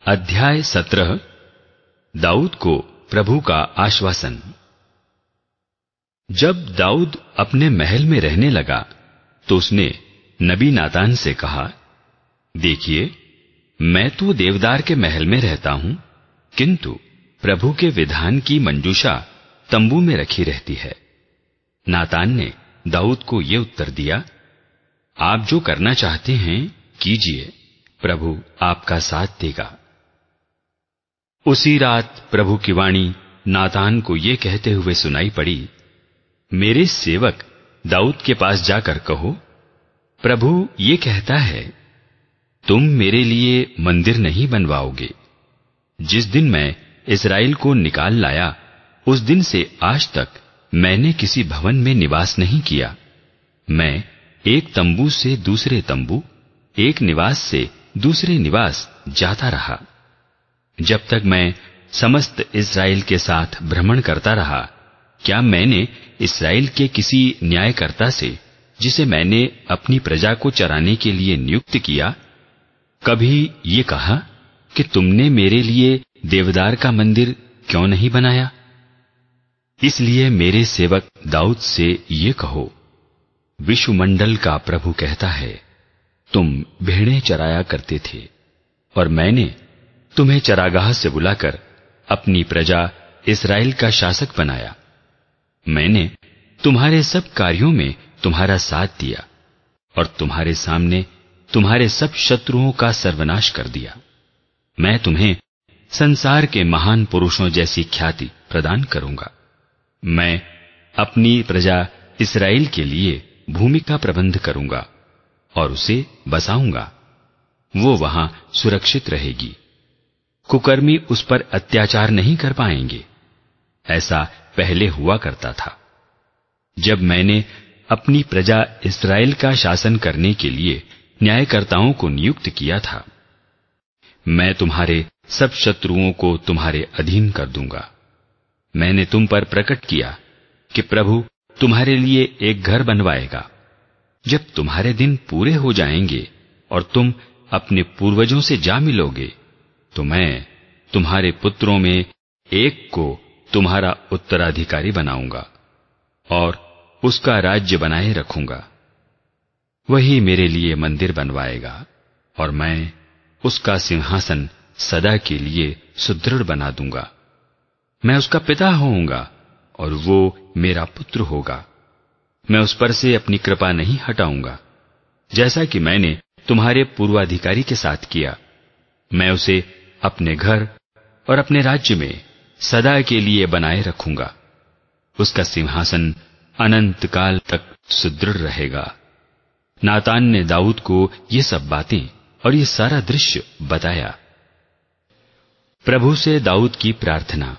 अध्याय 17। दाऊद को प्रभु का आश्वासन। जब दाऊद अपने महल में रहने लगा तो उसने नबी नातान से कहा, देखिए, मैं तो देवदार के महल में रहता हूं, किंतु प्रभु के विधान की मंजूषा तंबू में रखी रहती है। नातान ने दाऊद को ये उत्तर दिया, आप जो करना चाहते हैं कीजिए, प्रभु आपका साथ देगा। उसी रात प्रभु की वाणी नातान को ये कहते हुए सुनाई पड़ी, मेरे सेवक दाऊद के पास जाकर कहो, प्रभु ये कहता है, तुम मेरे लिए मंदिर नहीं बनवाओगे। जिस दिन मैं इस्राएल को निकाल लाया उस दिन से आज तक मैंने किसी भवन में निवास नहीं किया। मैं एक तंबू से दूसरे तंबू, एक निवास से दूसरे निवास जाता रहा। जब तक मैं समस्त इस्राएल के साथ भ्रमण करता रहा, क्या मैंने इस्राएल के किसी न्यायकर्ता से, जिसे मैंने अपनी प्रजा को चराने के लिए नियुक्त किया, कभी ये कहा कि तुमने मेरे लिए देवदार का मंदिर क्यों नहीं बनाया? इसलिए मेरे सेवक दाऊद से ये कहो, विश्वमंडल का प्रभु कहता है, तुम भेड़ें चराया करते थे और मैंने तुम्हें चरागाह से बुलाकर अपनी प्रजा इस्राएल का शासक बनाया। मैंने तुम्हारे सब कार्यों में तुम्हारा साथ दिया और तुम्हारे सामने तुम्हारे सब शत्रुओं का सर्वनाश कर दिया। मैं तुम्हें संसार के महान पुरुषों जैसी ख्याति प्रदान करूंगा। मैं अपनी प्रजा इस्राएल के लिए भूमि का प्रबंध करूंगा और उसे बसाऊंगा। वो वहां सुरक्षित रहेगी। कुकर्मी उस पर अत्याचार नहीं कर पाएंगे। ऐसा पहले हुआ करता था। जब मैंने अपनी प्रजा इस्राएल का शासन करने के लिए न्यायकर्ताओं को नियुक्त किया था, मैं तुम्हारे सब शत्रुओं को तुम्हारे अधीन कर दूंगा। मैंने तुम पर प्रकट किया कि प्रभु तुम्हारे लिए एक घर बनवाएगा। जब तुम्हारे दिन पूरे हो जाएंगे और तुम अपने पूर्वजों से जा मिलोगे, तो मैं तुम्हारे पुत्रों में एक को तुम्हारा उत्तराधिकारी बनाऊंगा और उसका राज्य बनाए रखूंगा। वही मेरे लिए मंदिर बनवाएगा और मैं उसका सिंहासन सदा के लिए सुदृढ़ बना दूंगा। मैं उसका पिता होऊंगा और वो मेरा पुत्र होगा। मैं उस पर से अपनी कृपा नहीं हटाऊंगा, जैसा कि मैंने तुम्हारे पूर्वाधिकारी के साथ किया। मैं उसे अपने घर और अपने राज्य में सदा के लिए बनाए रखूंगा। उसका सिंहासन अनंत काल तक सुदृढ़ रहेगा। नातान ने दाऊद को ये सब बातें और ये सारा दृश्य बताया। प्रभु से दाऊद की प्रार्थना।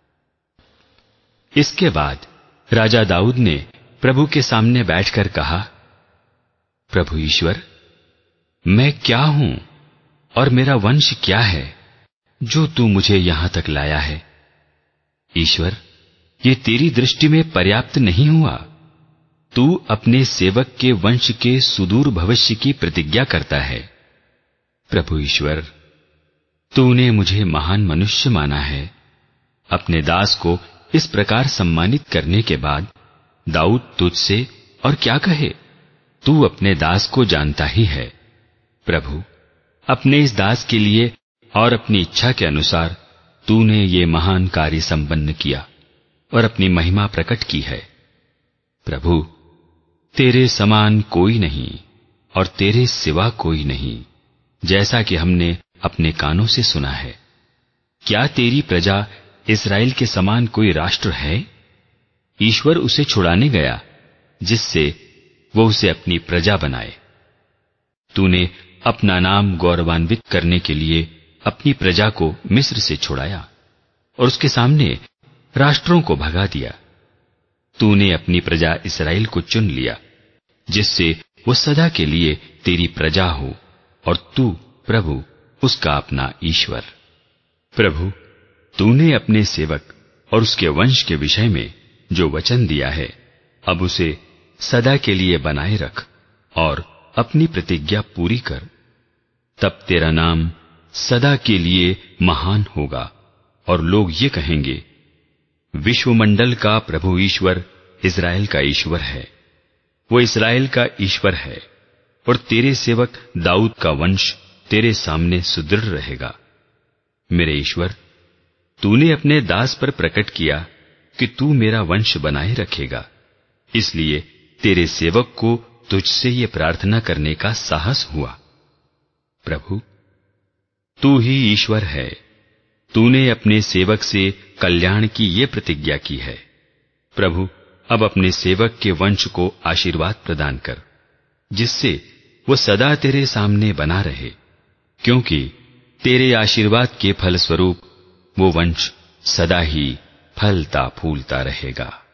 इसके बाद राजा दाऊद ने प्रभु के सामने बैठकर कहा, प्रभु ईश्वर, मैं क्या हूं और मेरा वंश क्या है जो तू मुझे यहां तक लाया है? ईश्वर, ये तेरी दृष्टि में पर्याप्त नहीं हुआ? तू अपने सेवक के वंश के सुदूर भविष्य की प्रतिज्ञा करता है। प्रभु ईश्वर, तूने मुझे महान मनुष्य माना है। अपने दास को इस प्रकार सम्मानित करने के बाद दाऊद तुझसे और क्या कहे? तू अपने दास को जानता ही है। प्रभु, अपने इस दास के लिए और अपनी इच्छा के अनुसार तूने ये महान कार्य संपन्न किया और अपनी महिमा प्रकट की है। प्रभु, तेरे समान कोई नहीं और तेरे सिवा कोई नहीं, जैसा कि हमने अपने कानों से सुना है। क्या तेरी प्रजा इस्राएल के समान कोई राष्ट्र है? ईश्वर उसे छुड़ाने गया जिससे वो उसे अपनी प्रजा बनाए। तूने अपना नाम गौरवान्वित करने के लिए अपनी प्रजा को मिस्र से छुड़ाया और उसके सामने राष्ट्रों को भगा दिया। तूने अपनी प्रजा इस्राएल को चुन लिया, जिससे वो सदा के लिए तेरी प्रजा हो और तू प्रभु उसका अपना ईश्वर। प्रभु, तूने अपने सेवक और उसके वंश के विषय में जो वचन दिया है, अब उसे सदा के लिए बनाए रख और अपनी प्रतिज्ञा पूरी कर। तब तेरा नाम सदा के लिए महान होगा और लोग ये कहेंगे, विश्वमंडल का प्रभु ईश्वर इस्राएल का ईश्वर है। वो इस्राएल का ईश्वर है और तेरे सेवक दाऊद का वंश तेरे सामने सुदृढ़ रहेगा। मेरे ईश्वर, तूने अपने दास पर प्रकट किया कि तू मेरा वंश बनाए रखेगा, इसलिए तेरे सेवक को तुझसे ये प्रार्थना करने का साहस हुआ। प्रभु, तू ही ईश्वर है। तूने अपने सेवक से कल्याण की ये प्रतिज्ञा की है। प्रभु, अब अपने सेवक के वंश को आशीर्वाद प्रदान कर, जिससे वो सदा तेरे सामने बना रहे, क्योंकि तेरे आशीर्वाद के फल स्वरूप वो वंश सदा ही फलता फूलता रहेगा।